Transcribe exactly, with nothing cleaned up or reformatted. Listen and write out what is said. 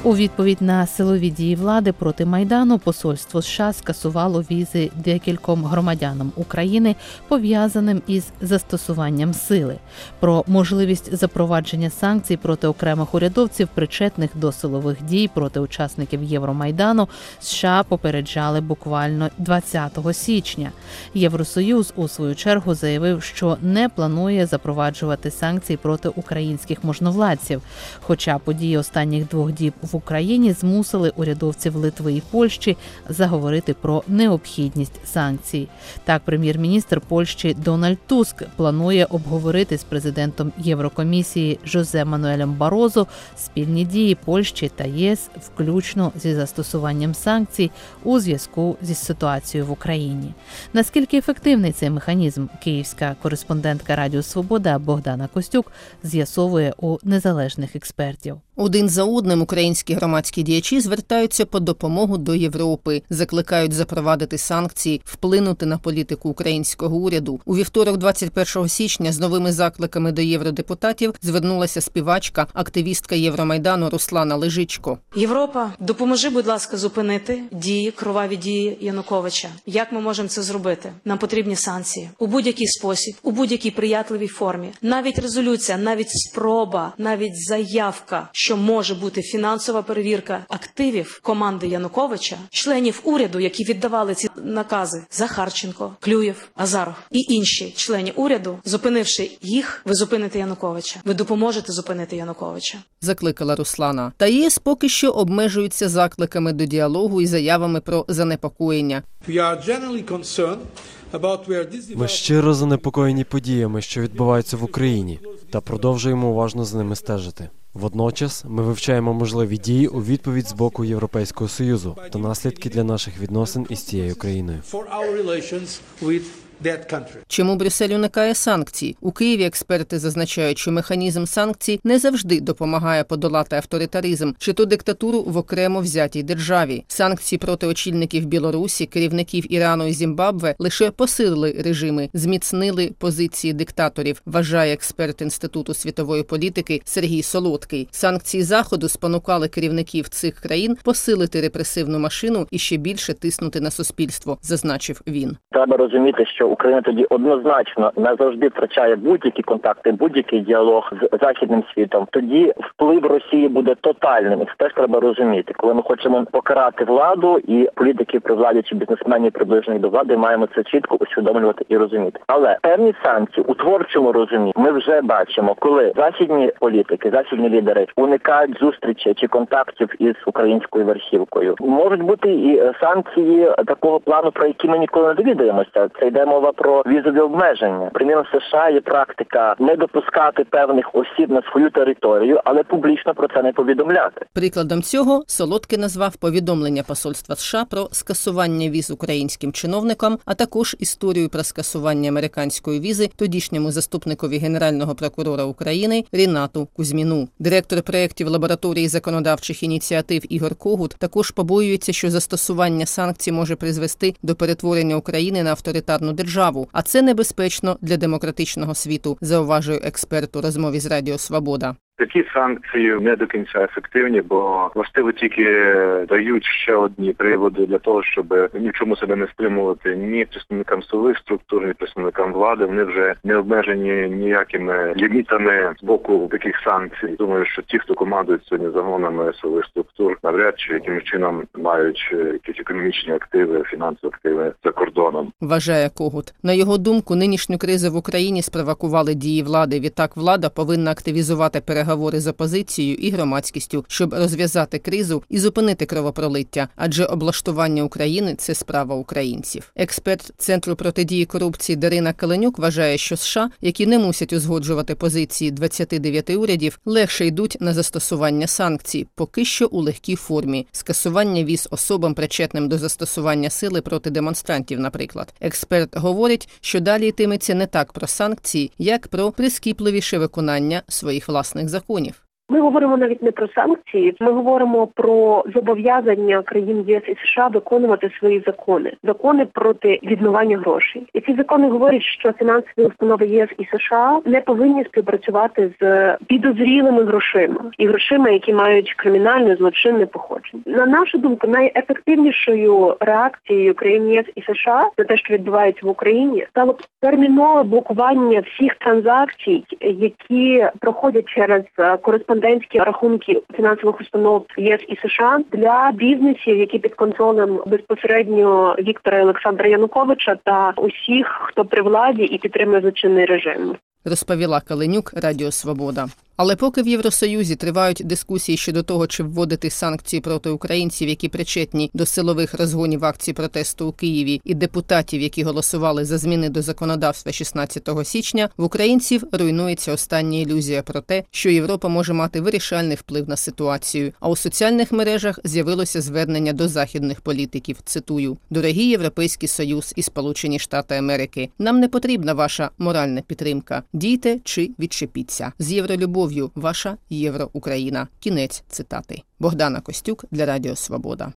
У відповідь на силові дії влади проти Майдану посольство США скасувало візи декільком громадянам України, пов'язаним із застосуванням сили. Про можливість запровадження санкцій проти окремих урядовців, причетних до силових дій проти учасників Євромайдану, США попереджали буквально двадцятого січня. Євросоюз, у свою чергу, заявив, що не планує запроваджувати санкції проти українських можновладців, хоча події останніх двох діб в Україні змусили урядовців Литви і Польщі заговорити про необхідність санкцій. Так, прем'єр-міністр Польщі Дональд Туск планує обговорити з президентом Єврокомісії Жозе Мануелем Барозо спільні дії Польщі та ЄС, включно зі застосуванням санкцій у зв'язку зі ситуацією в Україні. Наскільки ефективний цей механізм, київська кореспондентка Радіо Свобода Богдана Костюк з'ясовує у незалежних експертів. Один за одним українські громадські діячі звертаються по допомогу до Європи, закликають запровадити санкції, вплинути на політику українського уряду. У вівторок, двадцять першого січня, з новими закликами до євродепутатів звернулася співачка, активістка Євромайдану Руслана Лежичко. Європа, допоможи, будь ласка, зупинити дії, кроваві дії Януковича. Як ми можемо це зробити? Нам потрібні санкції. У будь-який спосіб, у будь-якій приятливій формі. Навіть резолюція, навіть спроба, навіть заявка, що може бути фінансова перевірка активів команди Януковича, членів уряду, які віддавали ці накази: Захарченко, Клюєв, Азаров і інші члени уряду. Зупинивши їх, ви зупините Януковича. Ви допоможете зупинити Януковича. Закликала Руслана. Та ЄС поки що обмежуються закликами до діалогу і заявами про занепокоєння. Ми щиро занепокоєні подіями, що відбуваються в Україні, та продовжуємо уважно з ними стежити. Водночас ми вивчаємо можливі дії у відповідь з боку Європейського Союзу та наслідки для наших відносин із цією країною. Чому Брюссель уникає санкцій? У Києві експерти зазначають, що механізм санкцій не завжди допомагає подолати авторитаризм чи то диктатуру в окремо взятій державі. Санкції проти очільників Білорусі, керівників Ірану і Зімбабве лише посилили режими, зміцнили позиції диктаторів, вважає експерт Інституту світової політики Сергій Солодкий. Санкції Заходу спонукали керівників цих країн посилити репресивну машину і ще більше тиснути на суспільство, зазначив він. Треба розуміти, що Україна тоді однозначно назавжди втрачає будь-які контакти, будь-який діалог з західним світом. Тоді вплив Росії буде тотальним. І це теж треба розуміти. Коли ми хочемо покарати владу, і політиків при владі чи бізнесменів приближені до влади, маємо це чітко усвідомлювати і розуміти. Але певні санкції у творчому розумінні ми вже бачимо, коли західні політики, західні лідери уникають зустрічей чи контактів із українською верхівкою. Можуть бути і санкції такого плану, про які ми ніколи не довідаємося. Це йде мова про візові обмеження. Приміром, в США є практика не допускати певних осіб на свою територію, але публічно про це не повідомляти. Прикладом цього Солодкий назвав повідомлення посольства США про скасування віз українським чиновникам, а також історію про скасування американської візи тодішньому заступникові Генерального прокурора України Рінату Кузьміну. Директор проєктів лабораторії законодавчих ініціатив Ігор Когут також побоюється, що застосування санкцій може призвести до перетворення України на авторитарну державу, а це небезпечно для демократичного світу, зауважує експерт у розмові з Радіо Свобода. Такі санкції не до кінця ефективні, бо властиво тільки дають ще одні приводи для того, щоб ні в чому себе не стримувати ні представникам силових структур, ні представникам влади. Вони вже не обмежені ніякими лімітами з боку таких санкцій. Думаю, що ті, хто командують сьогодні загонами силових структур, навряд чи якимось чином мають якісь економічні активи, фінансові активи за кордоном. Вважає Когут. На його думку, нинішню кризу в Україні спровокували дії влади. Відтак влада повинна активізувати переговори Переговори з опозицією і громадськістю, щоб розв'язати кризу і зупинити кровопролиття, адже облаштування України – це справа українців. Експерт Центру протидії корупції Дарина Каленюк вважає, що США, які не мусять узгоджувати позиції двадцяти дев'яти урядів, легше йдуть на застосування санкцій, поки що у легкій формі – скасування віз особам, причетним до застосування сили проти демонстрантів, наприклад. Експерт говорить, що далі йтиметься не так про санкції, як про прискіпливіше виконання своїх власних законів. Ми говоримо навіть не про санкції, ми говоримо про зобов'язання країн ЄС і США виконувати свої закони. Закони проти відмивання грошей. І ці закони говорять, що фінансові установи ЄС і США не повинні співпрацювати з підозрілими грошима. І грошима, які мають кримінальне, злочинне походження. На нашу думку, найефективнішою реакцією країн ЄС і США на те, що відбувається в Україні, стало термінове блокування всіх транзакцій, які проходять через кореспондентські рахунки фінансових установ ЄС і США для бізнесів, які під контролем безпосередньо Віктора і Олександра Януковича та усіх, хто при владі і підтримує злочинний режим. Розповіла Каленюк, Радіо Свобода. Але поки в Євросоюзі тривають дискусії щодо того, чи вводити санкції проти українців, які причетні до силових розгонів акцій протесту у Києві, і депутатів, які голосували за зміни до законодавства шістнадцятого січня, в українців руйнується остання ілюзія про те, що Європа може мати вирішальний вплив на ситуацію. А у соціальних мережах з'явилося звернення до західних політиків. Цитую: «Дорогі Європейський Союз і Сполучені Штати Америки, нам не потрібна ваша моральна підтримка. Дійте чи відчепіться. З євролюбов'ю ваша Євроукраїна». Кінець цитати. Богдана Костюк для Радіо Свобода.